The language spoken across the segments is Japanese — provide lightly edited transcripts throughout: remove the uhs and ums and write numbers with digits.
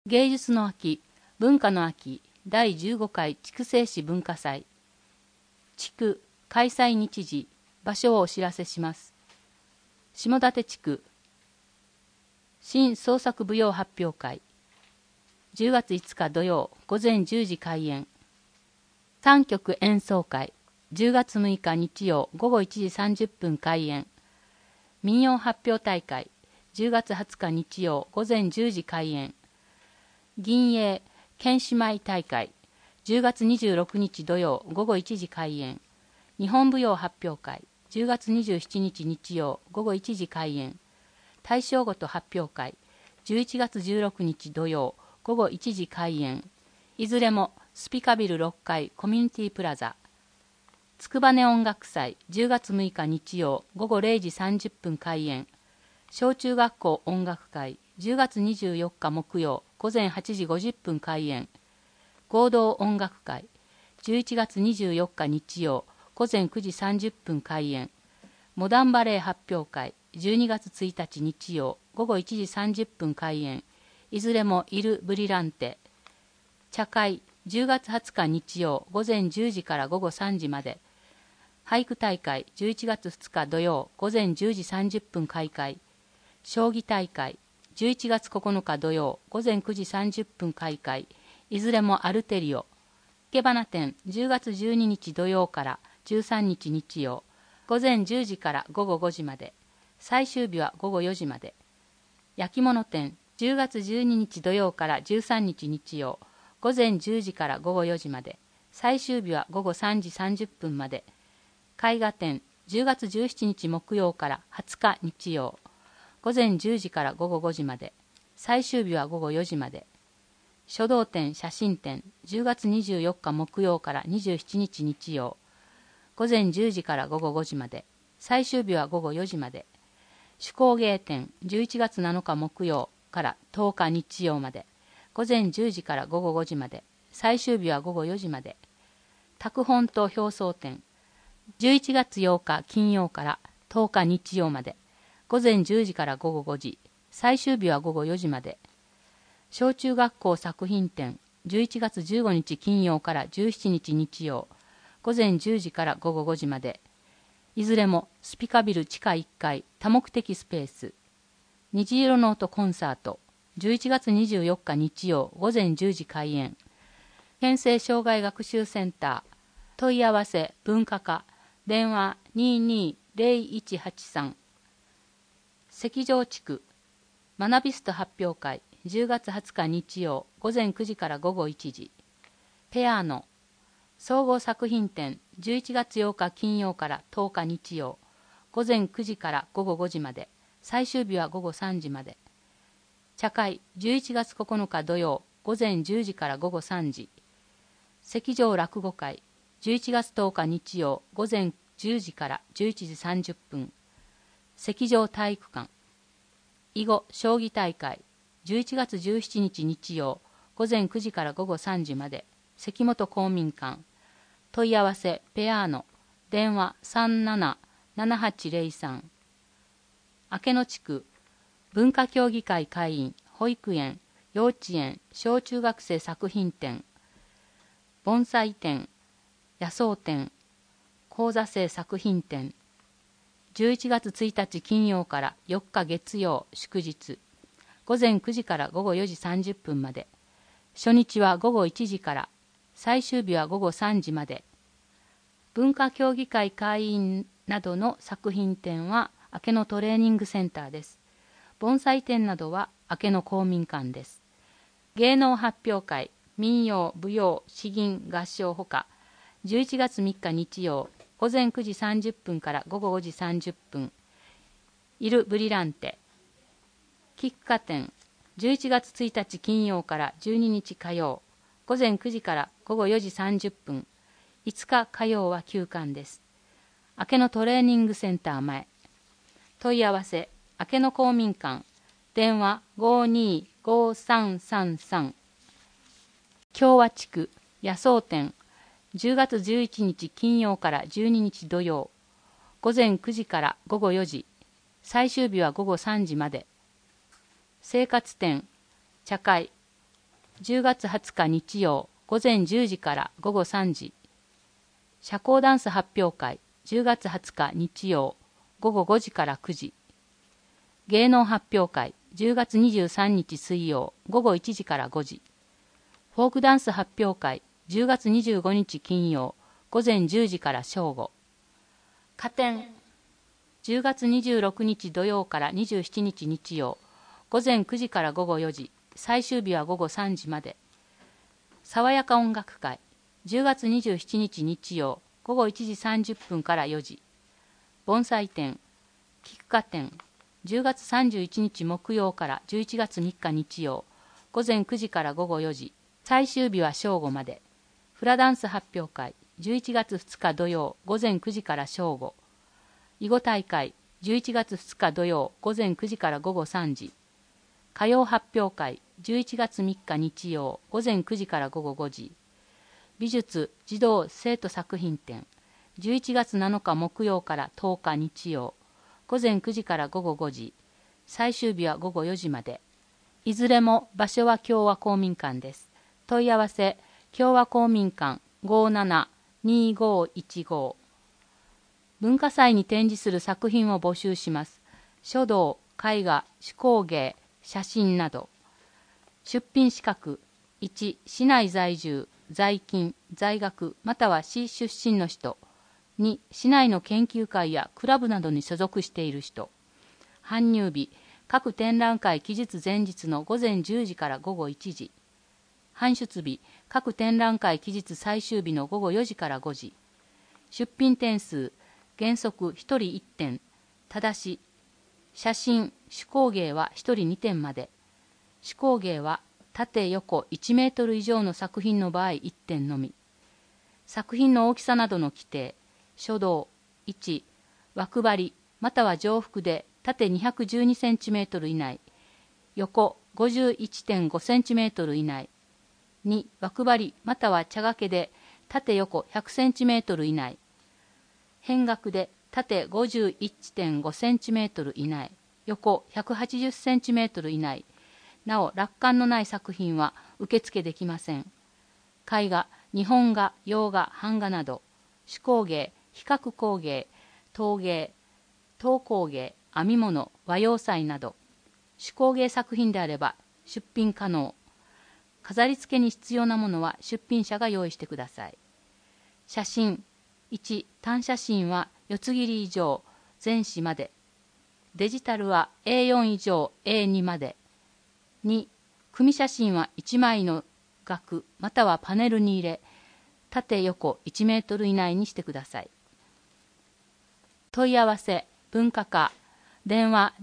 芸術の秋、文化の秋、第15回筑西市文化祭。地区、開催日時、場所をお知らせします。下館地区、新創作舞踊発表会。10月5日土曜、午前10時開演。3曲演奏会。10月6日日曜、午後1時30分開演。民謡発表大会。10月20日日曜、午前10時開演。銀英剣姉妹大会。10月26日土曜、午後1時開演。日本舞踊発表会。10月27日日曜、午後1時開演。大正ごと発表会。11月16日土曜、午後1時開演。いずれもスピカビル6階コミュニティプラザ。つくばね音楽祭。10月6日日曜、午後0時30分開演。小中学校音楽会。10月24日木曜、午前8時50分開演。合同音楽会。11月24日日曜、午前9時30分開演。モダンバレエ発表会。12月1日日曜、午後1時30分開演。いずれもイル・ブリランテ。茶会。10月20日日曜、午前10時から午後3時まで。俳句大会。11月2日土曜、午前10時30分開会。将棋大会。11月9日土曜、午前9時30分開会。いずれもアルテリオ。生け花展。10月12日土曜から13日日曜。午前10時から午後5時まで。最終日は午後4時まで。焼き物展。10月12日土曜から13日日曜。午前10時から午後4時まで。最終日は午後3時30分まで。絵画展。10月17日木曜から20日日曜。午前10時から午後5時まで。最終日は午後4時まで。書道展、写真展。10月24日木曜から27日日曜。午前10時から午後5時まで。最終日は午後4時まで。手工芸展。11月7日木曜から10日日曜まで。午前10時から午後5時まで。最終日は午後4時まで。拓本と表装展。11月8日金曜から10日日曜まで。午前10時から午後5時。最終日は午後4時まで。小中学校作品展。11月15日金曜から17日日曜。午前10時から午後5時まで。いずれもスピカビル地下1階多目的スペース。虹色の音コンサート。11月24日日曜午前10時開演。県政障害学習センター。問い合わせ文化課。電話220183。関城地区。学びスト発表会。10月20日日曜午前9時から午後1時。ペアーノ。総合作品展。11月8日金曜から10日日曜。午前9時から午後5時まで。最終日は午後3時まで。茶会。11月9日土曜。午前10時から午後3時。関城落語会。11月10日日曜。午前10時から11時30分。関城体育館。囲碁将棋大会。11月17日日曜。午前9時から午後3時まで。関本公民館。問い合わせペアーノ。電話377803。明野地区。文化協議会会員。保育園。幼稚園。小中学生作品展。盆栽展。野草展。講座生作品展。11月1日金曜から4日月曜祝日。午前9時から午後4時30分まで。初日は午後1時から。最終日は午後3時まで。文化協議会会員などの作品展は明野トレーニングセンターです。盆栽展などは明野公民館です。芸能発表会、民謡、舞踊、詩吟、合唱ほか。11月3日日曜。午前9時30分から午後5時30分。イル・ブリランテ。菊花展。11月1日金曜から12日火曜。午前9時から午後4時30分。5日火曜は休館です。明野トレーニングセンター前。問い合わせ、明野公民館。電話525333。共和地区、野草店。10月11日金曜から12日土曜。午前9時から午後4時。最終日は午後3時まで。生活展、茶会。 10月20日日曜午前10時から午後3時。社交ダンス発表会10月20日日曜午後5時から9時。芸能発表会10月23日水曜午後1時から5時。フォークダンス発表会10月25日金曜午前10時から正午。花展10月26日土曜から27日日曜午前9時から午後4時。最終日は午後3時まで。爽やか音楽会10月27日日曜午後1時30分から4時。盆栽展菊花展10月31日木曜から11月3日日曜午前9時から午後4時。最終日は正午まで。フラダンス発表会11月2日土曜午前9時から正午。囲碁大会11月2日土曜午前9時から午後3時。歌謡発表会11月3日日曜午前9時から午後5時。美術児童生徒作品展11月7日木曜から10日日曜午前9時から午後5時。最終日は午後4時まで。いずれも場所は共和公民館です。問い合わせ共和公民館 57-2515。文化祭に展示する作品を募集します。書道、絵画、手工芸、写真など。出品資格1、市内在住、在勤、在学または市出身の人。2、市内の研究会やクラブなどに所属している人。搬入日各展覧会期日前日の午前10時から午後1時。搬出日各展覧会期日最終日の午後4時から5時。出品点数原則1人1点。ただし写真、手工芸は1人2点まで。手工芸は縦横1メートル以上の作品の場合1点のみ。作品の大きさなどの規定。書道1、枠張りまたは上幅で縦212センチメートル以内、横 51.5 センチメートル以内。2、枠張りまたは茶掛けで縦横100センチメートル以内。扁額で縦 51.5 センチメートル以内、横180センチメートル以内。なお、落款のない作品は受付できません。絵画、日本画、洋画、版画など、手工芸、比較工芸、陶芸、陶工芸、編み物、和洋裁など、手工芸作品であれば出品可能。飾り付けに必要なものは出品者が用意してください。写真1、単写真は四つ切り以上、全紙まで。デジタルは A4 以上 A2 まで。2、組写真は1枚の額またはパネルに入れ、縦横1メートル以内にしてください。問い合わせ文化課電話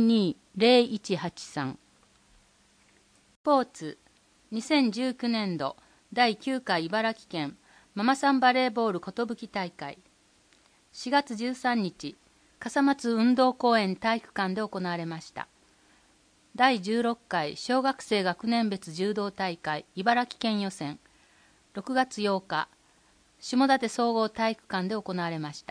220183。スポーツ2019年度第9回茨城県ママさんバレーボール寿大会。4月13日笠松運動公園体育館で行われました。第16回小学生学年別柔道大会茨城県予選6月8日下館総合体育館で行われました。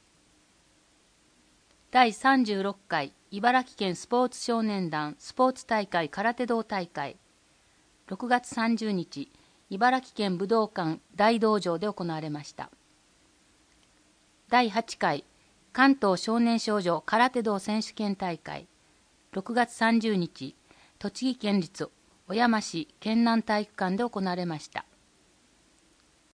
第36回茨城県スポーツ少年団スポーツ大会空手道大会6月30日茨城県武道館大道場で行われました。第8回関東少年少女空手道選手権大会6月30日栃木県立小山市県南体育館で行われました。